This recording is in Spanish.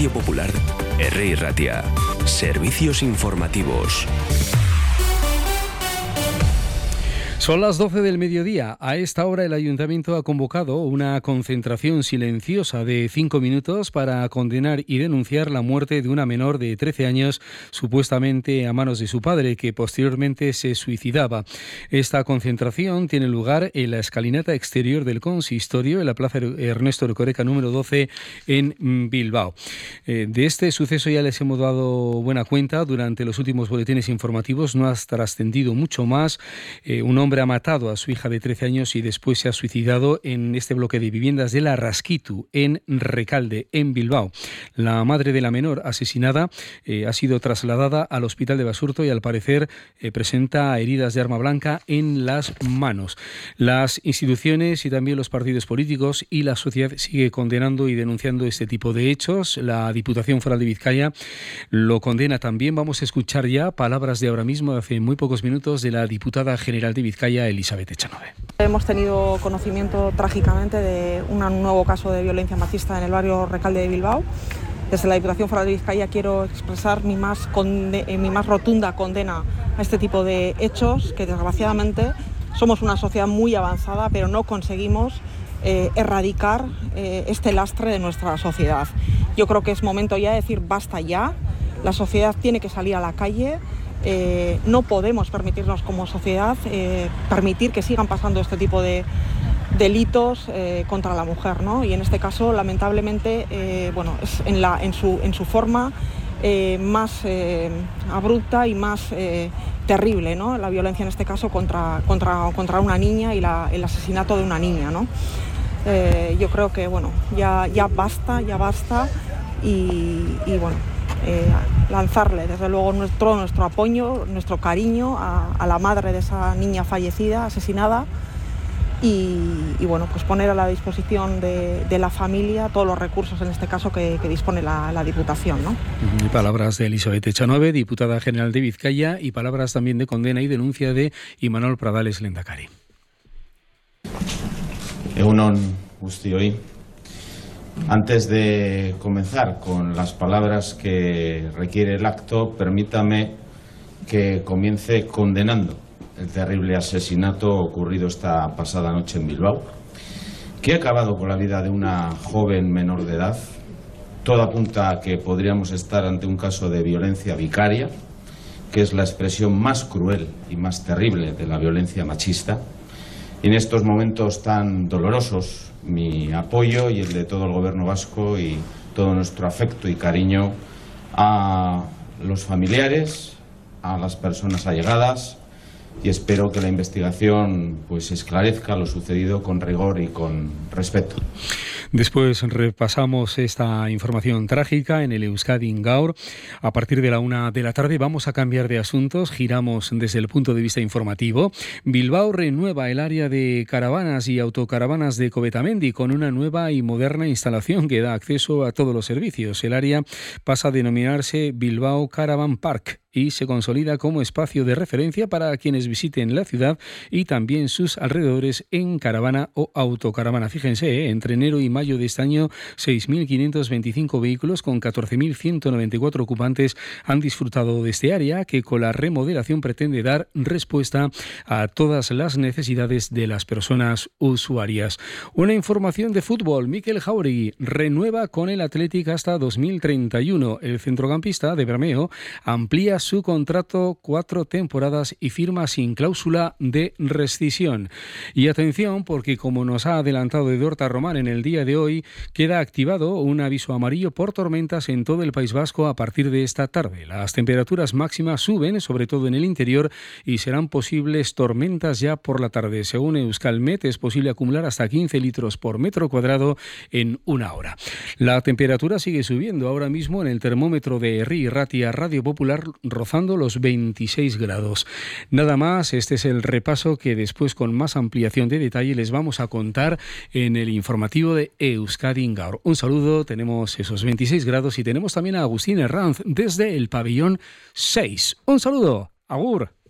Radio Popular, Herri Ratia. Servicios informativos. Son las 12 del mediodía. A esta hora el Ayuntamiento ha convocado una concentración silenciosa de 5 minutos para condenar y denunciar la muerte de una menor de 13 años, supuestamente a manos de su padre, que posteriormente se suicidaba. Esta concentración tiene lugar en la escalinata exterior del consistorio, en la Plaza Ernesto Erkoreka número 12 en Bilbao. De este suceso ya les hemos dado buena cuenta durante los últimos boletines informativos. No ha trascendido mucho más. Un hombre ha matado a su hija de 13 años y después se ha suicidado en este bloque de viviendas de La Rasquitu, en Recalde, en Bilbao. La madre de la menor asesinada ha sido trasladada al hospital de Basurto y al parecer presenta heridas de arma blanca en las manos. Las instituciones y también los partidos políticos y la sociedad sigue condenando y denunciando este tipo de hechos. La Diputación Foral de Vizcaya lo condena también. Vamos a escuchar ya palabras de ahora mismo, de hace muy pocos minutos, de la diputada general de Vizcaya, Elizabeth Echanove. Hemos tenido conocimiento trágicamente de un nuevo caso de violencia machista en el barrio Recalde de Bilbao. Desde la Diputación Foral de Vizcaya quiero expresar mi más rotunda condena a este tipo de hechos, que desgraciadamente somos una sociedad muy avanzada, pero no conseguimos erradicar este lastre de nuestra sociedad. Yo creo que es momento ya de decir basta ya. La sociedad tiene que salir a la calle. No podemos permitirnos como sociedad permitir que sigan pasando este tipo de delitos contra la mujer, ¿no? Y en este caso, lamentablemente, es en su forma más abrupta y más terrible, ¿no? La violencia en este caso contra una niña y el asesinato de una niña, ¿no? Yo creo que ya basta y lanzarle desde luego todo nuestro apoyo, nuestro cariño a la madre de esa niña fallecida, asesinada, y poner a la disposición de la familia todos los recursos, en este caso, que dispone la Diputación, ¿no? Y palabras de Elizabeth Echanove, diputada general de Vizcaya, y palabras también de condena y denuncia de Imanol Pradales Lehendakari. Egunon guztioi. Antes de comenzar con las palabras que requiere el acto, permítame que comience condenando el terrible asesinato ocurrido esta pasada noche en Bilbao, que ha acabado con la vida de una joven menor de edad. Todo apunta a que podríamos estar ante un caso de violencia vicaria, que es la expresión más cruel y más terrible de la violencia machista. Y en estos momentos tan dolorosos, mi apoyo y el de todo el Gobierno vasco y todo nuestro afecto y cariño a los familiares, a las personas allegadas, y espero que la investigación esclarezca lo sucedido con rigor y con respeto. Después repasamos esta información trágica en el Euskadi Gaur. A partir de la 1 de la tarde vamos a cambiar de asuntos, giramos desde el punto de vista informativo. Bilbao renueva el área de caravanas y autocaravanas de Cobetamendi con una nueva y moderna instalación que da acceso a todos los servicios. El área pasa a denominarse Bilbao Caravan Park y se consolida como espacio de referencia para quienes visiten la ciudad y también sus alrededores en caravana o autocaravana. Fíjense, entre enero y mayo de este año, 6.525 vehículos con 14.194 ocupantes han disfrutado de este área que con la remodelación pretende dar respuesta a todas las necesidades de las personas usuarias. Una información de fútbol. Mikel Jauregui renueva con el Athletic hasta 2031. El centrocampista de Bermeo amplía su contrato 4 temporadas y firma sin cláusula de rescisión. Y atención, porque como nos ha adelantado Edorta Román en el día de hoy, queda activado un aviso amarillo por tormentas en todo el País Vasco a partir de esta tarde. Las temperaturas máximas suben, sobre todo en el interior, y serán posibles tormentas ya por la tarde. Según Euskalmet, es posible acumular hasta 15 litros por metro cuadrado en una hora. La temperatura sigue subiendo ahora mismo en el termómetro de Herri Ratia Radio Popular, rozando los 26 grados. Nada más, este es el repaso que después, con más ampliación de detalle, les vamos a contar en el informativo de Euskadi Gaur. Un saludo, tenemos esos 26 grados y tenemos también a Agustín Herranz desde el pabellón 6. Un saludo, agur.